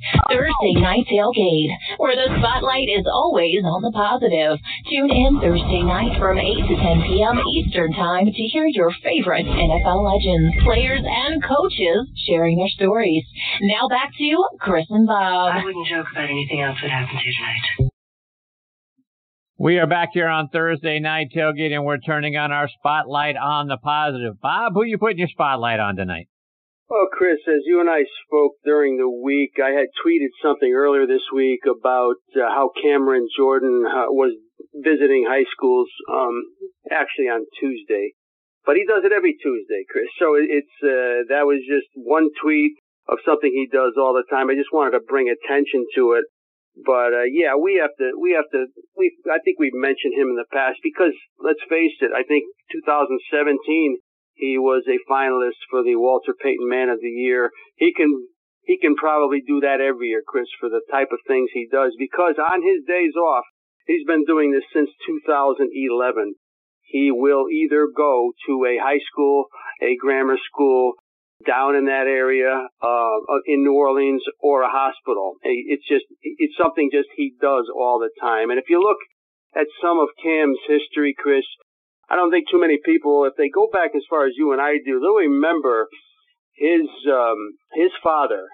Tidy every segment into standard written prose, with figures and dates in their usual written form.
Thursday Night Tailgate, where the spotlight is always on the positive. Tune in Thursday night from 8 to 10 p.m. Eastern Time to hear your favorite NFL legends, players, and coaches sharing their stories. Now back to Chris and Bob. I wouldn't joke about anything else that happens here tonight. We are back here on Thursday Night Tailgate, and we're turning on our spotlight on the positive. Bob, who are you putting your spotlight on tonight? Well, Chris, as you and I spoke during the week, I had tweeted something earlier this week about how Cameron Jordan was visiting high schools, actually on Tuesday. But he does it every Tuesday, Chris. So that was just one tweet of something he does all the time. I just wanted to bring attention to it. But yeah, I think we've mentioned him in the past because let's face it, I think 2017 he was a finalist for the Walter Payton Man of the Year. He can probably do that every year, Chris, for the type of things he does because on his days off, he's been doing this since 2011. He will either go to a high school, a grammar school, down in that area, in New Orleans, or a hospital. It's something just he does all the time. And if you look at some of Cam's history, Chris, I don't think too many people, if they go back as far as you and I do, they'll remember his father,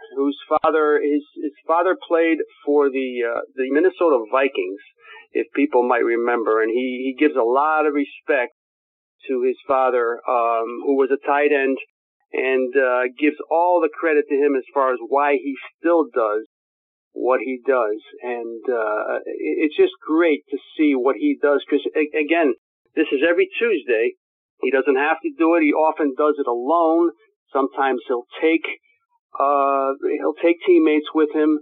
his father played for the Minnesota Vikings, if people might remember, and he gives a lot of respect to his father, who was a tight end, and gives all the credit to him as far as why he still does what he does. And it's just great to see what he does, because, again, this is every Tuesday. He doesn't have to do it. He often does it alone. Sometimes he'll take teammates with him.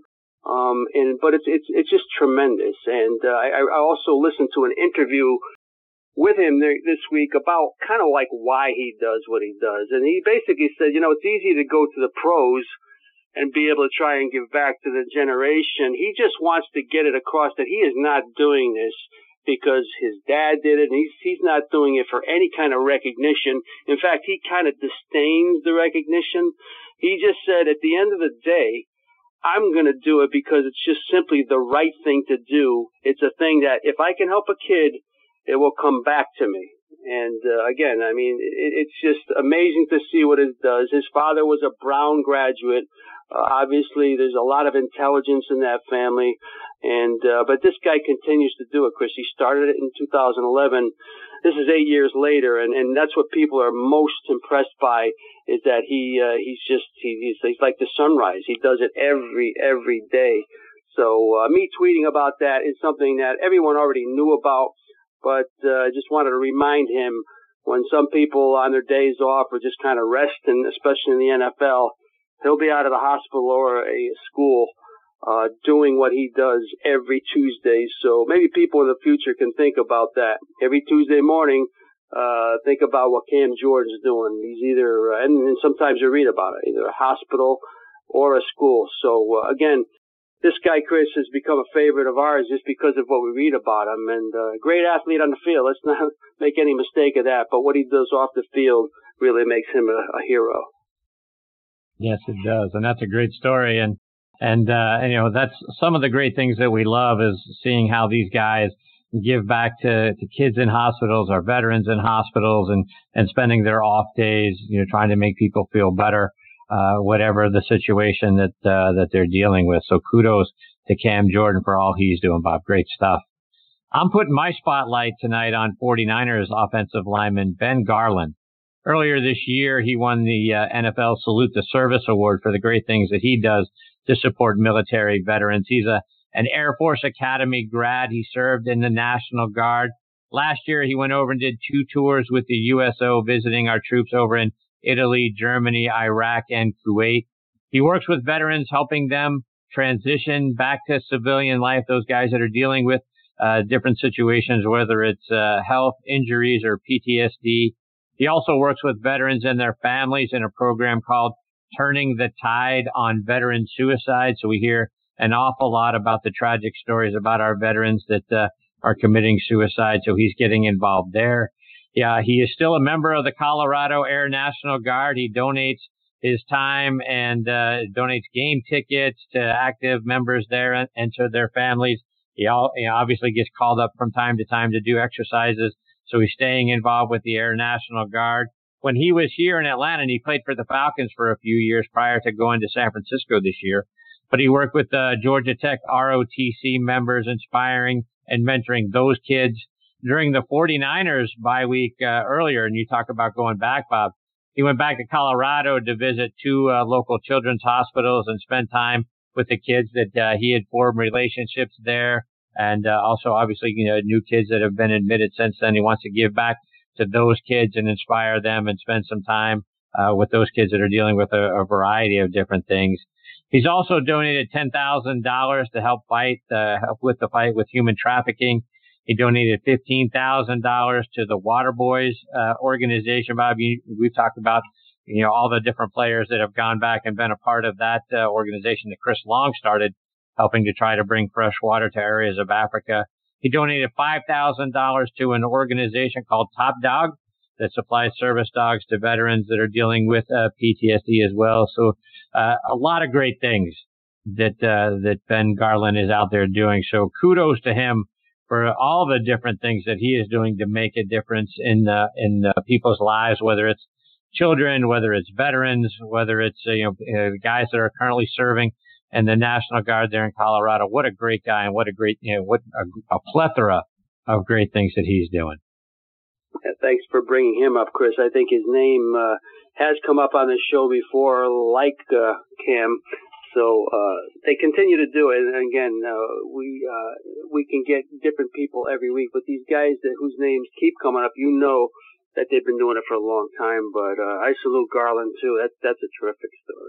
But it's just tremendous. And I also listened to an interview with him this week about kind of like why he does what he does. And he basically said, it's easy to go to the pros and be able to try and give back to the generation. He just wants to get it across that he is not doing this because his dad did it, and he's not doing it for any kind of recognition. In fact, he kind of disdains the recognition. He just said, at the end of the day, I'm going to do it because it's just simply the right thing to do. It's a thing that if I can help a kid, it will come back to me. And again, I mean, it's just amazing to see what it does. His father was a Brown graduate. Obviously, there's a lot of intelligence in that family. And but this guy continues to do it, Chris. He started it in 2011. This is 8 years later, and that's what people are most impressed by is that he's like the sunrise. He does it every day. So me tweeting about that is something that everyone already knew about. But I just wanted to remind him when some people on their days off are just kind of resting, especially in the NFL, he'll be out of the hospital or a school doing what he does every Tuesday. So maybe people in the future can think about that. Every Tuesday morning, think about what Cam Jordan's doing. He's either, and sometimes you read about it, either a hospital or a school. So again, this guy, Chris, has become a favorite of ours just because of what we read about him. And great athlete on the field. Let's not make any mistake of that. But what he does off the field really makes him a hero. Yes, it does. And that's a great story. And that's some of the great things that we love is seeing how these guys give back to kids in hospitals or veterans in hospitals and spending their off days, trying to make people feel better. Whatever the situation that they're dealing with. So kudos to Cam Jordan for all he's doing, Bob. Great stuff. I'm putting my spotlight tonight on 49ers offensive lineman Ben Garland. Earlier this year, he won the NFL Salute to Service Award for the great things that he does to support military veterans. He's an Air Force Academy grad. He served in the National Guard. Last year, he went over and did 2 tours with the USO, visiting our troops over in Italy, Germany, Iraq, and Kuwait. He works with veterans, helping them transition back to civilian life, those guys that are dealing with different situations, whether it's health, injuries, or PTSD. He also works with veterans and their families in a program called Turning the Tide on Veteran Suicide. So we hear an awful lot about the tragic stories about our veterans that are committing suicide. So he's getting involved there. Yeah, he is still a member of the Colorado Air National Guard. He donates his time and donates game tickets to active members there and to their families. He obviously gets called up from time to time to do exercises, so he's staying involved with the Air National Guard. When he was here in Atlanta, and he played for the Falcons for a few years prior to going to San Francisco this year, but he worked with Georgia Tech ROTC members, inspiring and mentoring those kids. During the 49ers bye week earlier, and you talk about going back, Bob, he went back to Colorado to visit 2 local children's hospitals and spend time with the kids that he had formed relationships there. And also, obviously, new kids that have been admitted since then. He wants to give back to those kids and inspire them and spend some time with those kids that are dealing with a variety of different things. He's also donated $10,000 to help with the fight with human trafficking. He donated $15,000 to the Water Boys organization. Bob, we've talked about all the different players that have gone back and been a part of that organization that Chris Long started, helping to try to bring fresh water to areas of Africa. He donated $5,000 to an organization called Top Dog that supplies service dogs to veterans that are dealing with PTSD as well. So a lot of great things that Ben Garland is out there doing. So kudos to him for all the different things that he is doing to make a difference in people's lives, whether it's children, whether it's veterans, whether it's guys that are currently serving in the National Guard there in Colorado. What a great guy, and what a great what a plethora of great things that he's doing. Yeah, thanks for bringing him up, Chris. I think his name has come up on this show before, like Cam. So they continue to do it. And again, we can get different people every week, but these guys whose names keep coming up, that they've been doing it for a long time. But I salute Garland too. That's a terrific story.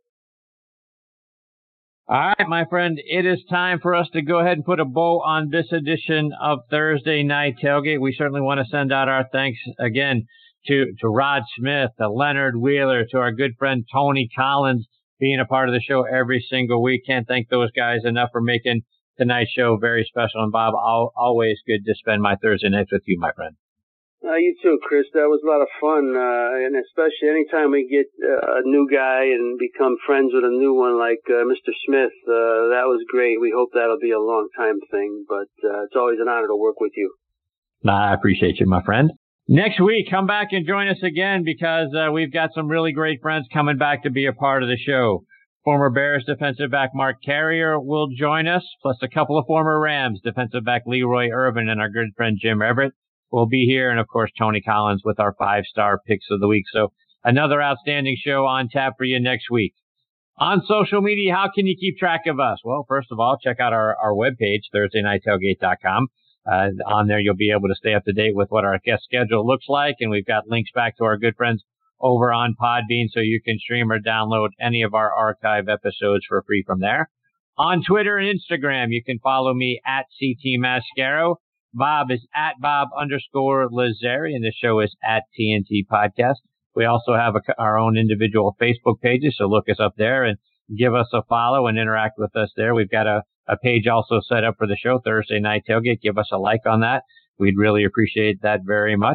All right, my friend, it is time for us to go ahead and put a bow on this edition of Thursday Night Tailgate. We certainly want to send out our thanks again to Rod Smith, to Leonard Wheeler, to our good friend Tony Collins, being a part of the show every single week. Can't thank those guys enough for making tonight's show very special. And Bob, always good to spend my Thursday nights with you, my friend. You too, Chris. That was a lot of fun, and especially anytime we get a new guy and become friends with a new one like Mr. Smith, that was great. We hope that'll be a long-time thing, but it's always an honor to work with you. I appreciate you, my friend. Next week, come back and join us again, because we've got some really great friends coming back to be a part of the show. Former Bears defensive back Mark Carrier will join us, plus a couple of former Rams defensive back Leroy Irvin and our good friend Jim Everett will be here, and of course Tony Collins with our 5-star picks of the week. So another outstanding show on tap for you next week. On social media, how can you keep track of us? Well, first of all, check out our webpage, ThursdayNightTailgate.com. On there, you'll be able to stay up to date with what our guest schedule looks like, and we've got links back to our good friends over on Podbean, so you can stream or download any of our archive episodes for free from there. On Twitter and Instagram, you can follow me at CT Mascaro. Bob is at Bob_Lazzari, and the show is at TNT Podcast. We also have our own individual Facebook pages, so look us up there and give us a follow and interact with us there. We've got a page also set up for the show, Thursday Night Tailgate. Give us a like on that. We'd really appreciate that very much.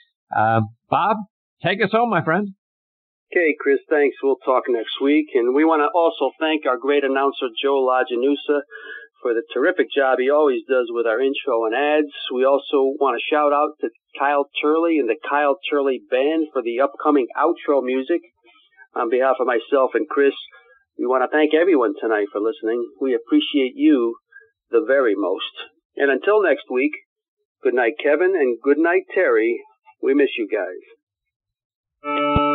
Bob, take us home, my friend. Okay, Chris, thanks. We'll talk next week. And we want to also thank our great announcer, Joe Lajanusa, for the terrific job he always does with our intro and ads. We also want to shout out to Kyle Turley and the Kyle Turley Band for the upcoming outro music. On behalf of myself and Chris, we want to thank everyone tonight for listening. We appreciate you the very most. And until next week, good night, Kevin, and good night, Terry. We miss you guys.